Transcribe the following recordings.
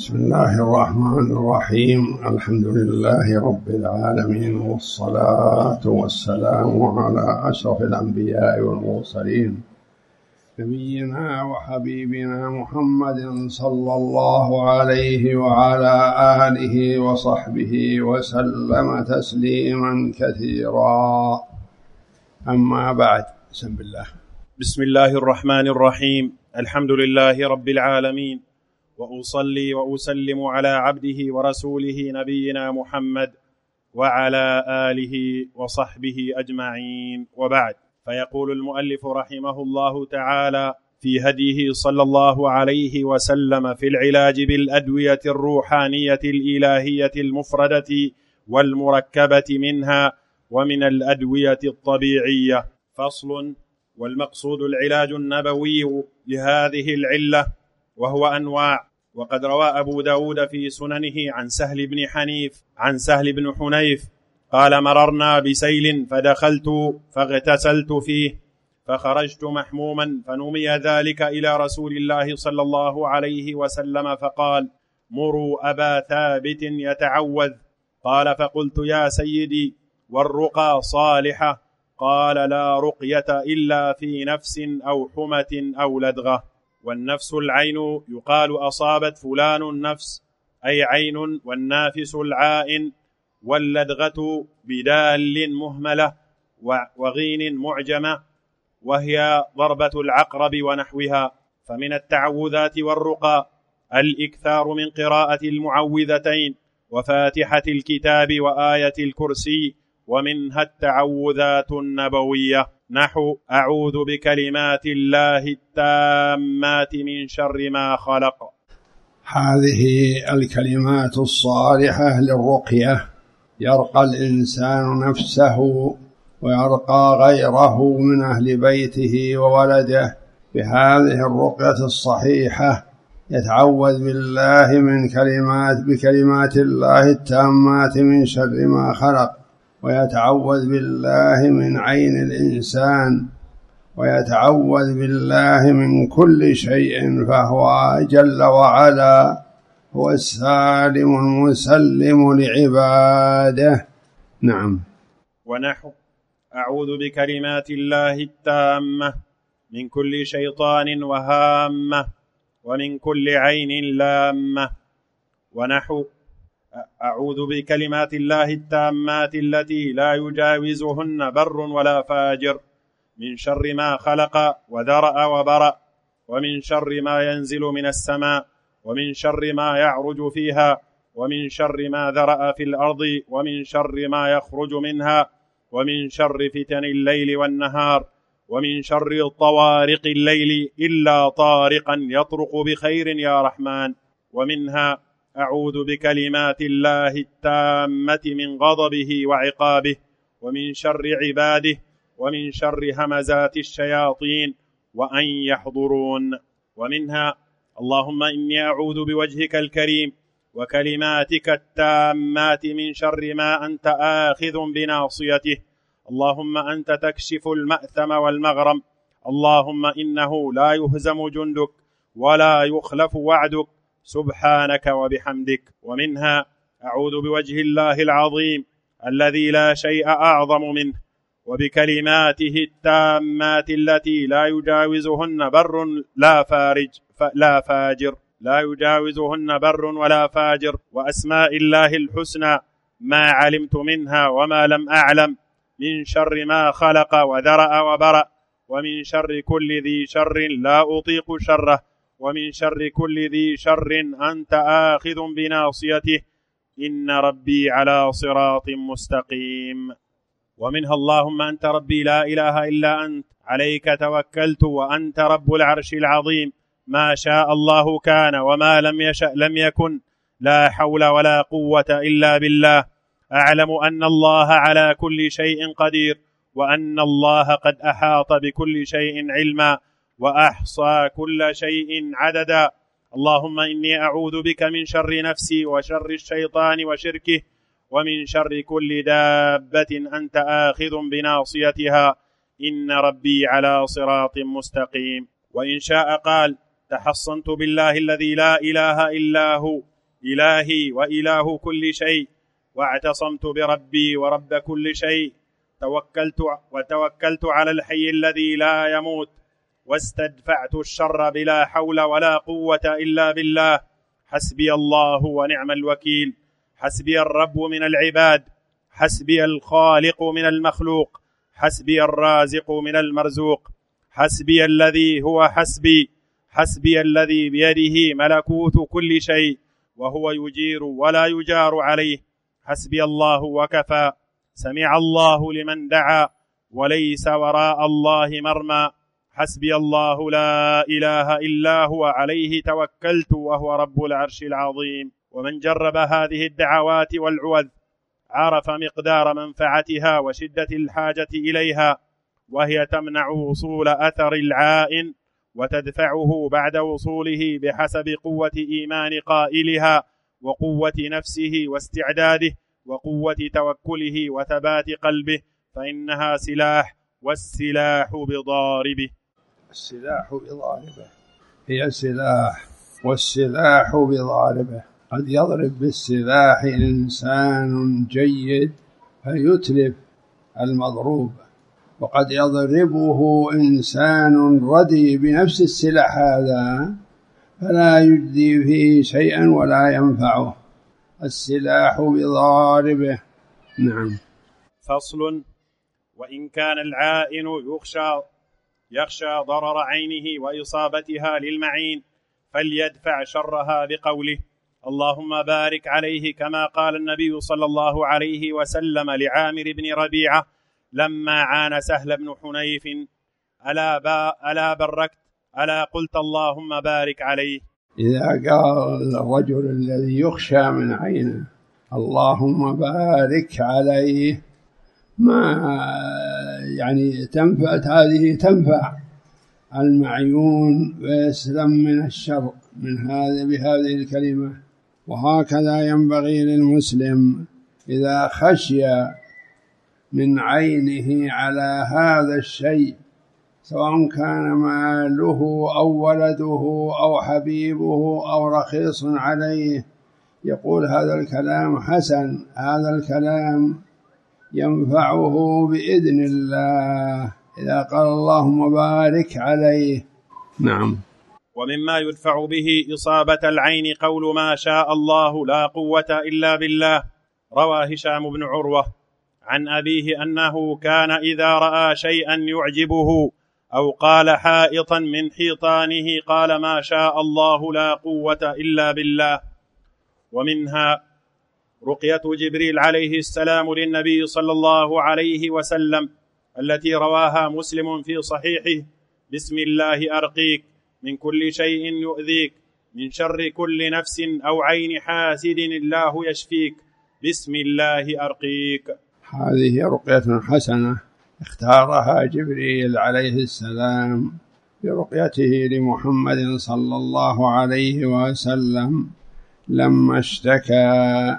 بسم الله الرحمن الرحيم. الحمد لله رب العالمين، والصلاة والسلام على أشرف الأنبياء والمرسلين، نبينا وحبيبنا محمد صلى الله عليه وعلى آله وصحبه وسلم تسليما كثيرا. أما بعد، بسم الله الرحمن الرحيم. الحمد لله رب العالمين، وأصلي وأسلم على عبده ورسوله نبينا محمد وعلى آله وصحبه أجمعين، وبعد. فيقول المؤلف رحمه الله تعالى في هديه صلى الله عليه وسلم في العلاج بالأدوية الروحانية الإلهية المفردة والمركبة منها ومن الأدوية الطبيعية. فصل: والمقصود العلاج النبوي لهذه العلة، وهو أنواع. وقد روى أبو داود في سننه عن سهل بن حنيف قال: مررنا بسيل فدخلت فاغتسلت فيه فخرجت محموما، فنمي ذلك إلى رسول الله صلى الله عليه وسلم فقال: مروا أبا ثابت يتعوذ. قال: فقلت: يا سيدي، والرقى صالحة؟ قال: لا رقية إلا في نفس أو حمة أو لدغة. والنفس العين، يقال أصابت فلان النفس، أي عين، والنافس العائن. واللدغة بدال مهملة وغين معجمة، وهي ضربة العقرب ونحوها. فمن التعوذات والرقى الإكثار من قراءة المعوذتين وفاتحة الكتاب وآية الكرسي، ومنها التعوذات النبوية، نحو: أعوذ بكلمات الله التامات من شر ما خلق. هذه الكلمات الصالحة للرقية، يرقى الإنسان نفسه ويرقى غيره من أهل بيته وولده بهذه الرقية الصحيحة. يتعوذ بالله بكلمات الله التامات من شر ما خلق، ويتعوذ بالله من عين الإنسان، ويتعوذ بالله من كل شيء، فهو جل وعلا هو السالم المسلم لعباده. نعم. ونحو: أعوذ بكلمات الله التامة من كل شيطان وهامة ومن كل عين لامة. ونحو: أعوذ بكلمات الله التامات التي لا يجاوزهن بر ولا فاجر، من شر ما خلق وذرأ وبرأ، ومن شر ما ينزل من السماء، ومن شر ما يعرج فيها، ومن شر ما ذرأ في الأرض، ومن شر ما يخرج منها، ومن شر فتن الليل والنهار، ومن شر طوارق الليل إلا طارقا يطرق بخير يا رحمن. ومنها: أعوذ بكلمات الله التامة من غضبه وعقابه، ومن شر عباده، ومن شر همزات الشياطين وأن يحضرون. ومنها: اللهم إني أعوذ بوجهك الكريم وكلماتك التامات من شر ما أنت آخذ بناصيته. اللهم أنت تكشف المأثم والمغرم. اللهم إنه لا يهزم جندك ولا يخلف وعدك، سبحانك وبحمدك. ومنها: أعوذ بوجه الله العظيم الذي لا شيء أعظم منه، وبكلماته التامات التي لا يجاوزهن بر لا فاجر، لا يجاوزهن بر ولا فاجر، وأسماء الله الحسنى ما علمت منها وما لم أعلم، من شر ما خلق وذرأ وبرأ، ومن شر كل ذي شر لا أطيق شره، ومن شر كل ذي شر أنت آخذ بناصيته، إن ربي على صراط مستقيم. ومنها: اللهم أنت ربي لا إله إلا أنت، عليك توكلت وأنت رب العرش العظيم، ما شاء الله كان وما لم يشأ لم يكن، لا حول ولا قوة إلا بالله. أعلم أن الله على كل شيء قدير، وأن الله قد أحاط بكل شيء علما، وأحصى كل شيء عددا. اللهم إني أعوذ بك من شر نفسي وشر الشيطان وشركه، ومن شر كل دابة أنت آخذ بناصيتها، إن ربي على صراط مستقيم. وإن شاء قال: تحصنت بالله الذي لا إله إلا هو إلهي وإله كل شيء، واعتصمت بربي ورب كل شيء، وتوكلت على الحي الذي لا يموت، واستدفعت الشر بلا حول ولا قوة إلا بالله. حسبي الله ونعم الوكيل. حسبي الرب من العباد، حسبي الخالق من المخلوق، حسبي الرازق من المرزوق، حسبي الذي هو حسبي، حسبي الذي بيده ملكوت كل شيء وهو يجير ولا يجار عليه. حسبي الله وكفى. سمع الله لمن دعا وليس وراء الله مرمى. حسبي الله لا إله إلا هو عليه توكلت وهو رب العرش العظيم. ومن جرب هذه الدعوات والعوذ عرف مقدار منفعتها وشدة الحاجة إليها، وهي تمنع وصول أثر العائن وتدفعه بعد وصوله بحسب قوة إيمان قائلها وقوة نفسه واستعداده وقوة توكله وثبات قلبه، فإنها سلاح، والسلاح بضاربه. السلاح بضاربه، هي سلاح والسلاح بضاربه. قد يضرب بالسلاح إنسان جيد فيتلف المضروب، وقد يضربه إنسان ردي بنفس السلاح هذا فلا يجدي فيه شيئا ولا ينفعه. السلاح بضاربه. نعم. فصل: وإن كان العائن يخشى ضرر عينه وإصابتها للمعين فليدفع شرها بقوله: اللهم بارك عليه، كما قال النبي صلى الله عليه وسلم لعامر بن ربيعة لما عان سهل بن حنيف: ألا بركت، ألا قلت اللهم بارك عليه. إذا قال الرجل الذي يخشى من عينه اللهم بارك عليه، ما يعني تنفع هذه، تنفع المعيون ويسلم من الشر بهذه الكلمة. وهكذا ينبغي للمسلم إذا خشي من عينه على هذا الشيء، سواء كان ماله أو ولده أو حبيبه أو رخيص عليه، يقول هذا الكلام حسن، هذا الكلام ينفعه بإذن الله إذا قال اللهم بارك عليه. نعم. ومما يدفع به إصابة العين قول ما شاء الله لا قوة إلا بالله. روى هشام بن عروة عن أبيه أنه كان إذا رأى شيئا يعجبه أو قال حائطا من حيطانه قال ما شاء الله لا قوة إلا بالله. ومنها رقية جبريل عليه السلام للنبي صلى الله عليه وسلم التي رواها مسلم في صحيحه: بسم الله أرقيك من كل شيء يؤذيك، من شر كل نفس أو عين حاسد الله يشفيك، بسم الله أرقيك. هذه رقية حسنة اختارها جبريل عليه السلام برقيته لمحمد صلى الله عليه وسلم لما اشتكى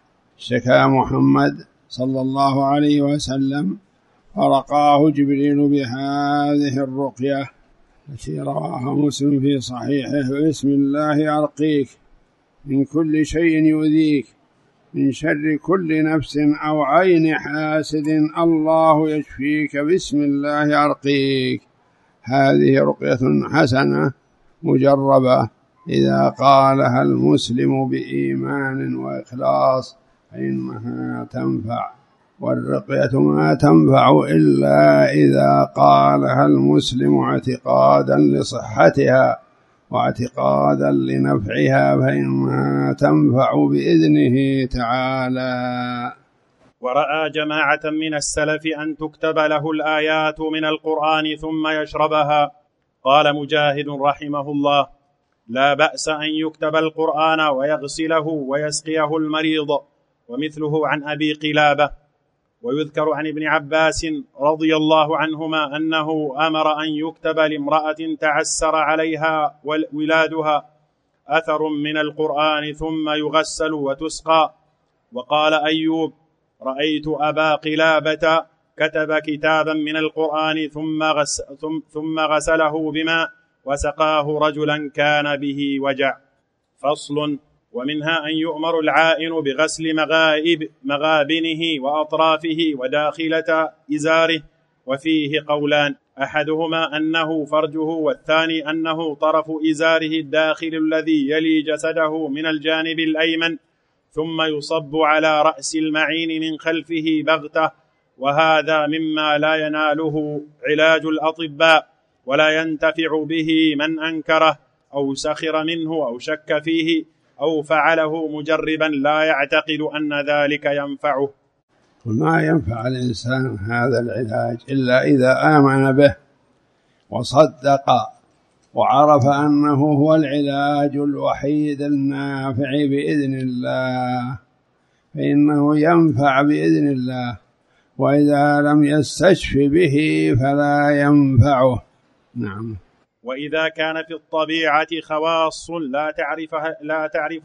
محمد صلى الله عليه وسلم، فرقاه جبريل بهذه الرقية التي رواها مسلم في صحيحه: بسم الله أرقيك من كل شيء يؤذيك، من شر كل نفس أو عين حاسد الله يشفيك، بسم الله أرقيك. هذه رقية حسنة مجربة إذا قالها المسلم بإيمان وإخلاص فإنها تنفع، والرقية ما تنفع إلا إذا قالها المسلم اعتقادا لصحتها واعتقادا لنفعها، فإنها تنفع بإذنه تعالى. ورأى جماعة من السلف أن تكتب له الآيات من القرآن ثم يشربها. قال مجاهد رحمه الله: لا بأس أن يكتب القرآن ويغسله ويسقيه المريض، ومثله عن أبي قلابة. ويذكر عن ابن عباس رضي الله عنهما أنه أمر أن يكتب لامرأة تعسر عليها ولادها أثر من القرآن ثم يغسل وتسقى. وقال أيوب: رأيت أبا قلابة كتب كتابا من القرآن ثم غسله بماء وسقاه رجلا كان به وجع. فصل: ومنها أن يؤمر العائن بغسل مغابنه وأطرافه وداخلة إزاره، وفيه قولان، أحدهما أنه فرجه، والثاني أنه طرف إزاره الداخل الذي يلي جسده من الجانب الأيمن، ثم يصب على رأس المعين من خلفه بغتة. وهذا مما لا يناله علاج الأطباء ولا ينتفع به من أنكره أو سخر منه أو شك فيه أو فعله مجربا لا يعتقد أن ذلك ينفعه. وما ينفع الإنسان هذا العلاج إلا إذا آمن به وصدق وعرف أنه هو العلاج الوحيد النافع بإذن الله، فإنه ينفع بإذن الله، وإذا لم يستشف به فلا ينفعه. نعم. وإذا كان في الطبيعة خواص لا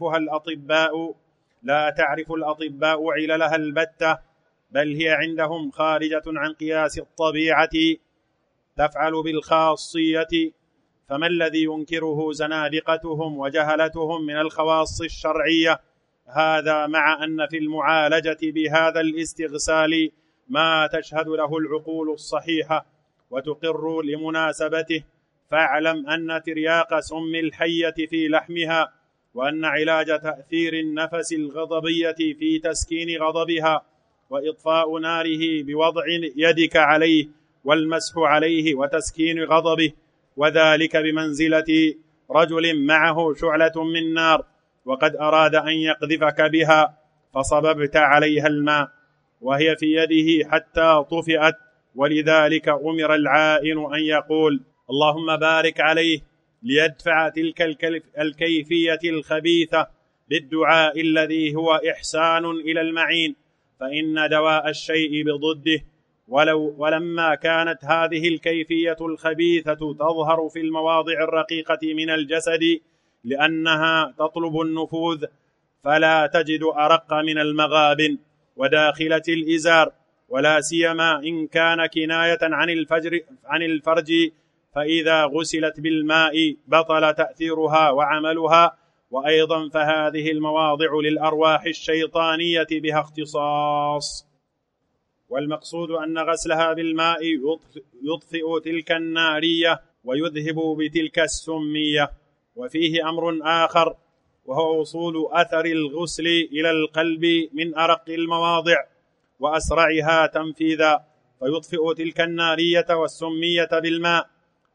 تعرف الأطباء عللها البتة، بل هي عندهم خارجة عن قياس الطبيعة تفعل بالخاصية، فما الذي ينكره زنادقتهم وجهلتهم من الخواص الشرعية؟ هذا مع أن في المعالجة بهذا الاستغسال ما تشهد له العقول الصحيحة وتقر لمناسبته. فاعلم أن ترياق سم الحية في لحمها، وأن علاج تأثير النفس الغضبية في تسكين غضبها وإطفاء ناره بوضع يدك عليه والمسح عليه وتسكين غضبه، وذلك بمنزلة رجل معه شعلة من نار وقد أراد أن يقذفك بها فصببت عليها الماء وهي في يده حتى طفئت، ولذلك أمر العائن أن يقول اللهم بارك عليه، ليدفع تلك الكيفية الخبيثة بالدعاء الذي هو إحسان إلى المعين، فإن دواء الشيء بضده. ولما كانت هذه الكيفية الخبيثة تظهر في المواضع الرقيقة من الجسد لأنها تطلب النفوذ، فلا تجد أرق من المغابن وداخلة الإزار، ولا سيما إن كان كناية عن الفرج، فإذا غسلت بالماء بطل تأثيرها وعملها. وأيضا فهذه المواضع للأرواح الشيطانية بها اختصاص، والمقصود أن غسلها بالماء يطفئ تلك النارية ويذهب بتلك السمية. وفيه أمر آخر، وهو وصول أثر الغسل إلى القلب من أرق المواضع وأسرعها تنفيذا، فيطفئ تلك النارية والسمية بالماء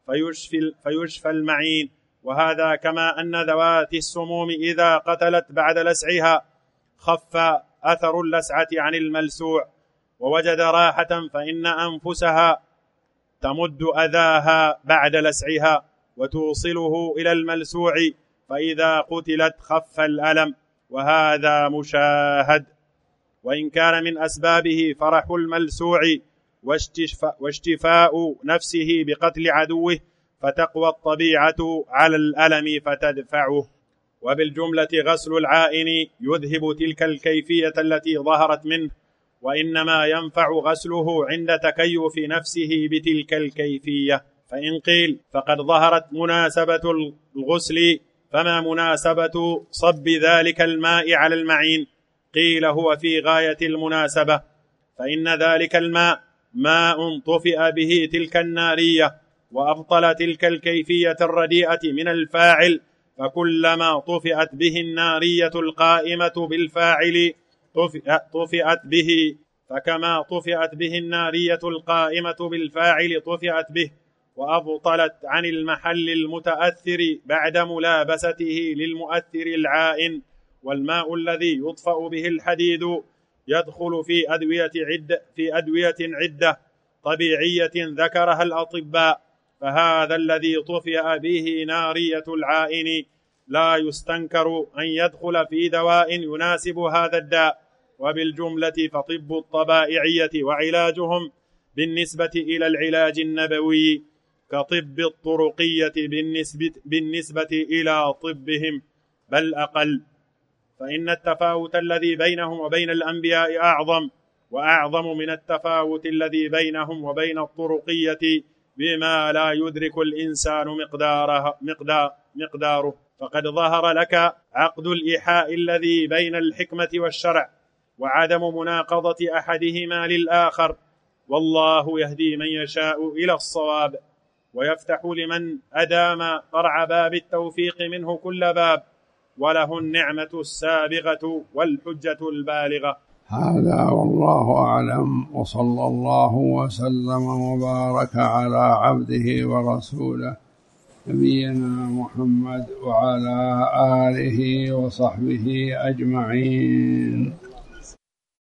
فيشفى المعين. وهذا كما أن ذوات السموم إذا قتلت بعد لسعها خف أثر اللسعة عن الملسوع ووجد راحة، فإن أنفسها تمد أذاها بعد لسعها وتوصله إلى الملسوع، فإذا قتلت خف الألم، وهذا مشاهد. وإن كان من أسبابه فرح الملسوع واشتفاء نفسه بقتل عدوه، فتقوى الطبيعة على الألم فتدفعه. وبالجملة غسل العائن يذهب تلك الكيفية التي ظهرت منه، وإنما ينفع غسله عند تكيف نفسه بتلك الكيفية. فإن قيل فقد ظهرت مناسبة الغسل، فما مناسبة صب ذلك الماء على المعين؟ قيل هو في غاية المناسبة، فإن ذلك الماء ماء طفئ به تلك النارية وأبطل تلك الكيفية الرديئة من الفاعل، فكلما طفئت به النارية القائمة بالفاعل طفئت به، فكما طفئت به النارية القائمة بالفاعل طفئت به، وأبطلت عن المحل المتأثر بعد ملابسته للمؤثر العائن. والماء الذي يطفأ به الحديد يدخل في أدوية عدة طبيعية ذكرها الأطباء، فهذا الذي طفئ به نارية العائن لا يستنكر أن يدخل في دواء يناسب هذا الداء. وبالجملة فطب الطبائعية وعلاجهم بالنسبة إلى العلاج النبوي كطب الطرقية بالنسبة إلى طبهم، بل أقل، فإن التفاوت الذي بينهم وبين الأنبياء أعظم، وأعظم من التفاوت الذي بينهم وبين الطرقية بما لا يدرك الإنسان مقداره، فقد ظهر لك عقد الإيحاء الذي بين الحكمة والشرع، وعدم مناقضة أحدهما للآخر، والله يهدي من يشاء إلى الصواب، ويفتح لمن أدام قرع باب التوفيق منه كل باب، وله النعمة السابغة والحجة البالغة. هذا والله أعلم، وصلى الله وسلم وبارك على عبده ورسوله نبينا محمد وعلى آله وصحبه أجمعين.